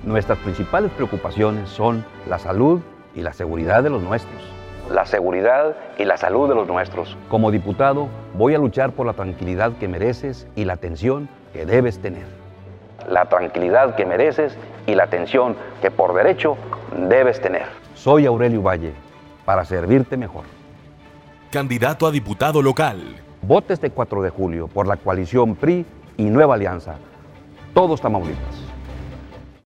Nuestras principales preocupaciones son la salud y la seguridad de los nuestros. La seguridad y la salud de los nuestros. Como diputado, voy a luchar por la tranquilidad que mereces y la atención que debes tener. La tranquilidad que mereces y la atención que por derecho debes tener. Soy Aurelio Valle, para servirte mejor. Candidato a diputado local. Vote este 4 de julio por la coalición PRI y Nueva Alianza. Todos Tamaulipas.